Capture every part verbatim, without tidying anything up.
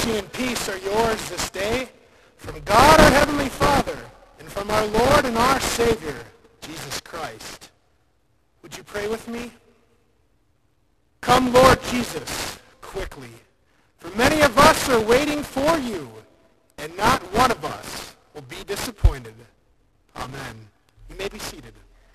mercy and peace are yours this day from God our Heavenly Father and from our Lord and our Savior, Jesus Christ. Would you pray with me? Come, Lord Jesus, quickly. For many of us are waiting for you, and not one of us will be disappointed. Amen. You may be seated.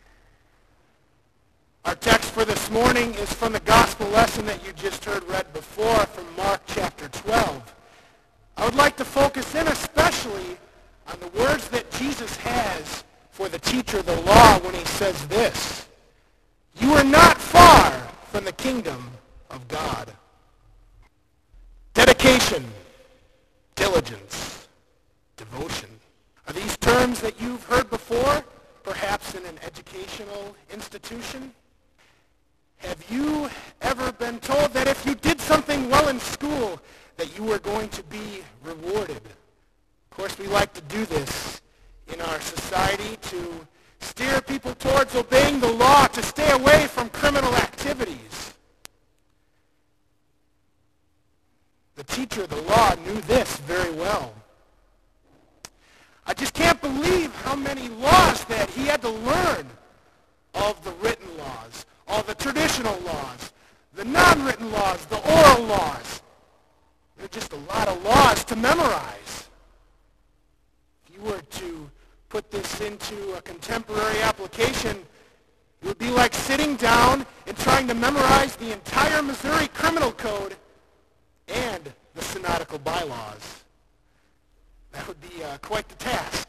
Our text for this morning is from the gospel lesson that you just heard read before from Mark chapter twelve. I would like to focus in especially on the words that Jesus has for the teacher of the law when he says this: "You are not far from the kingdom of God." Dedication, diligence, devotion. Are these terms that you've heard before, perhaps in an educational institution? Have you ever been told that if you did something well in school, that you were going to be rewarded? Of course, we like to do this in our society to steer people towards obeying the law, to stay away from criminal activities. The teacher of the law knew this very well. I just can't believe how many laws that he had to learn, of the written laws, all the traditional laws, the non-written laws, the oral laws. There are just a lot of laws to memorize. If you were to put this into a contemporary application, it would be like sitting down and trying to memorize the entire Missouri Criminal Code and the synodical bylaws. That would be uh, quite the task.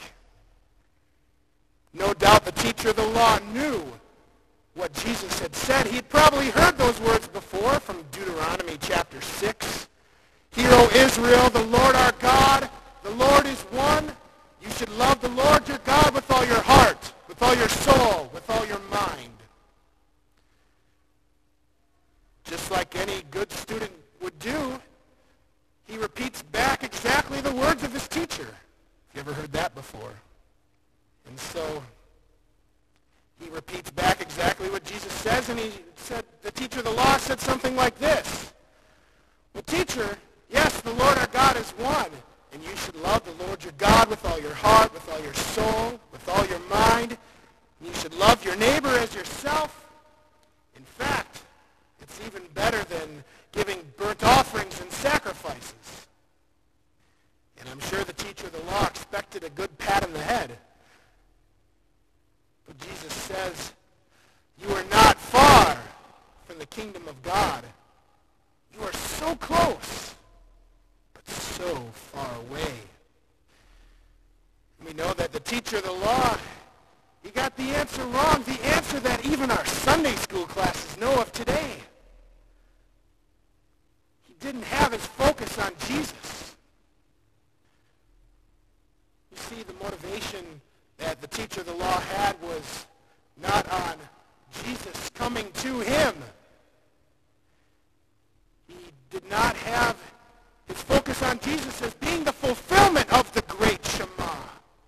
No doubt the teacher of the law knew what Jesus had said. He'd probably heard those words before from Deuteronomy chapter six. "Hear, O Israel, the Lord our God, the Lord is one. You should love the Lord your God with all your heart, with all your soul, with all your mind." Just like any good student would do, he repeats back exactly the words of his teacher. Have you ever heard that before? And so he repeats back exactly what Jesus says, and he said, the teacher of the law said something like this: "Well, teacher, yes, the Lord our God is one, and you should love the Lord your God with all your heart, with all your soul, with all your mind. And you should love your neighbor as yourself. In fact, it's even better than giving burnt offerings and sacrifices." And I'm sure the teacher of the law expected a good pat on the head. But Jesus says, "You are not far from the kingdom of God. You are so close, but so far away." We know that the teacher of the law, he got the answer wrong, the answer that even our Sunday school classes know of today. He didn't have his focus on Jesus. You see, the motivation that the teacher of the law had was not on Jesus coming to him. He did not have his focus on Jesus as being the fulfillment of the great Shema.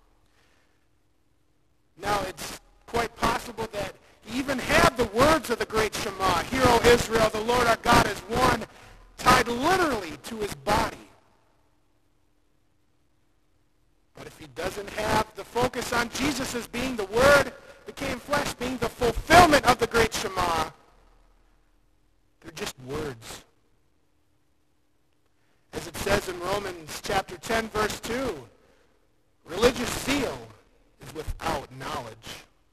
Now, it's quite possible that he even had the words of the great Shema, "Hear, O Israel, the Lord our God is one," tied literally to his body. But if he doesn't have the focus on Jesus as being the Word became flesh, being the fulfillment of the great Shema, they're just words. As it says in Romans chapter ten, verse two, religious zeal is without knowledge.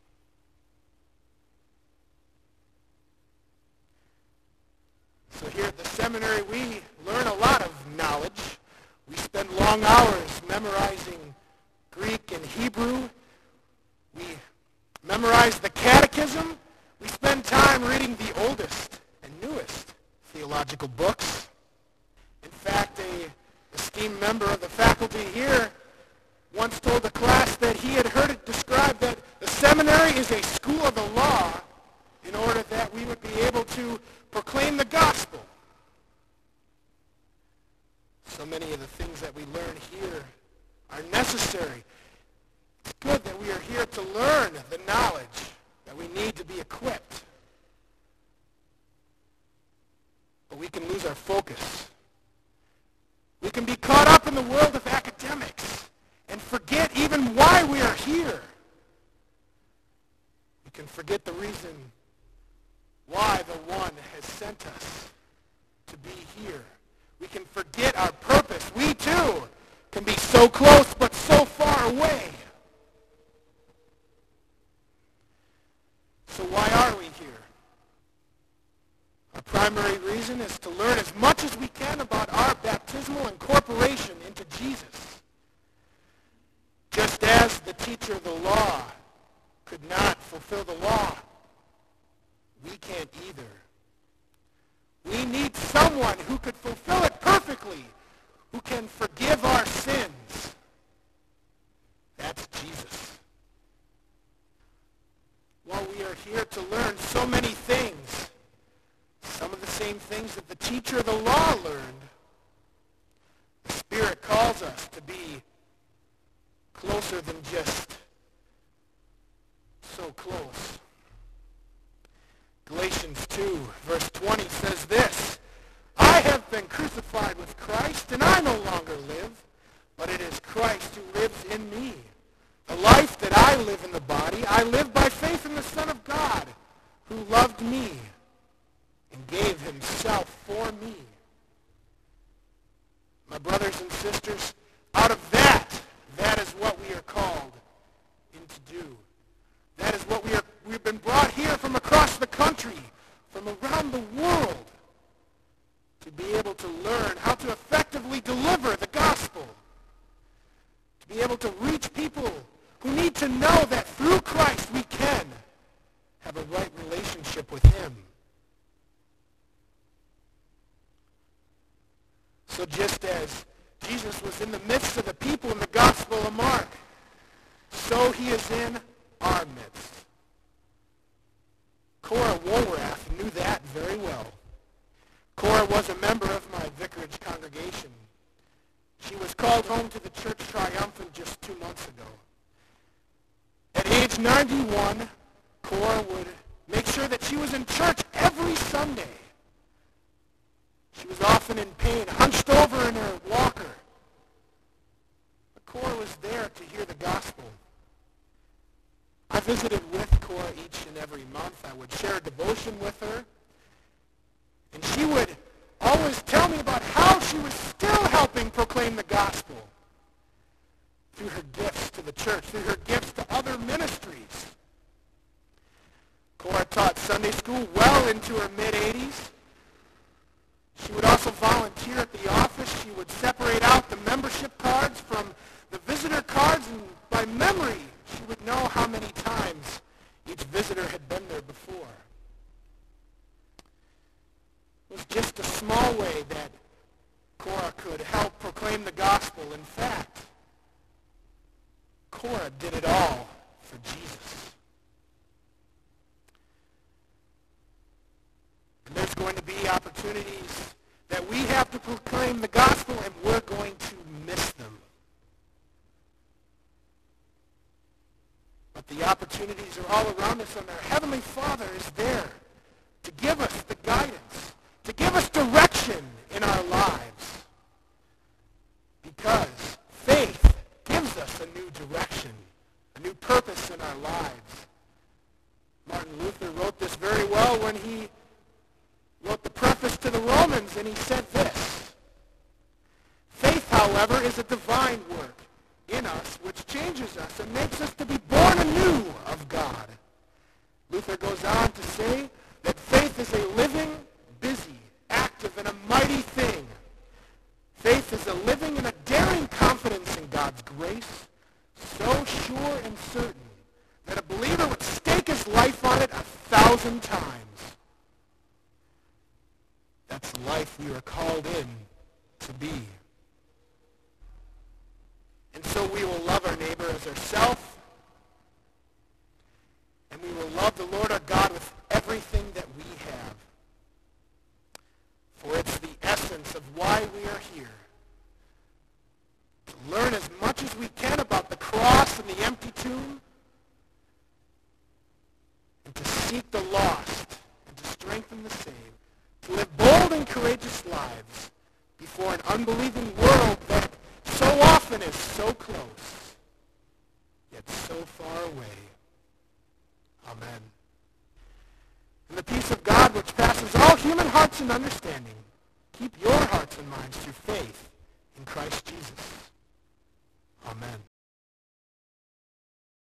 So here at the seminary, we learn a lot of knowledge. We spend long hours memorizing Greek and Hebrew. We memorize the catechism. We spend time reading the oldest and newest theological books. In fact, a esteemed member of the faculty here once told the class that he had heard it described that the seminary is a school of the law in order that we would be able to proclaim the gospel. So many of the things that we learn here are necessary. It's good that we are here to learn the knowledge that we need to be equipped. But we can lose our focus. We can be caught up in the world of academics and forget even why we are here. We can forget the reason why the one has sent us to be here. We can forget our purpose. We too can be so close but so far away. So why are we here? Our primary reason is to learn as much as we can about our baptismal incorporation into Jesus. Just as the teacher of the law could not fulfill the law, we can't either. We need someone who could fulfill it perfectly, who can forgive our sins. That's Jesus. While we are here to learn so many things, some of the same things that the teacher of the law learned, the Spirit calls us to be closer than just so close. Galatians two, verse twenty says this, I have been crucified with Christ, and I no longer live, but it is Christ who lives in me. The life that I live in the body, I live by faith in the Son of God, who loved me and gave himself for me. My brothers and sisters, out of that, that is what we are called in to do. That is what we are, we've been brought here from across the country, from around the world, to be able to learn how to effectively deliver the gospel, to be able to reach people who need to know that through Christ we can have a right relationship with him. So just as Jesus was in the midst of the people in the Gospel of Mark, so he is in our midst. Cora Woolrath knew that very well. Cora was a member of my vicarage congregation. She was called home to the church triumphant just two months ago. At age ninety-one, Cora would make sure that she was in church every Sunday. She was often in pain, hunched over in her walker. But Cora was there to hear the gospel. I visited with Cora each and every month. I would share a devotion with her. And she would always tell me about how she was still helping proclaim the gospel through her gifts to the church, through her gifts to other ministries. Cora taught Sunday school well into her mid-eighties. She would also volunteer at the office. She would separate out the membership cards from the visitor cards, and by memory, she would know how many times each visitor had been there before. It was just a small way that Cora could help proclaim the gospel. In fact, Cora did it all for Jesus. And there's going to be opportunities that we have to proclaim the gospel, and we're going to miss them. But the opportunities are all around us, and our Heavenly Father is there to give us the guidance, to give us direction in our lives. Because faith gives us a new direction, a new purpose in our lives. Martin Luther wrote this very well when he wrote the preface to the Romans, and he said this, faith, however, is a divine work in us which changes us and makes us to be born anew of God. Luther goes on to say that faith is a living, busy, active, and a mighty thing. Faith is a living and a daring confidence in God's grace, so sure and certain that a believer would stake his life on it a thousand times. That's the life we are called in to be. And so we will love our neighbor as ourselves, and we will love the Lord our God with everything that we have. For it's the essence of why we are here. To learn as much as we can about the cross and the empty tomb, and to seek the lost, and to strengthen the saved, to live bold and courageous lives before an unbelieving world heaven is so close, yet so far away. Amen. And the peace of God, which passes all human hearts and understanding, keep your hearts and minds through faith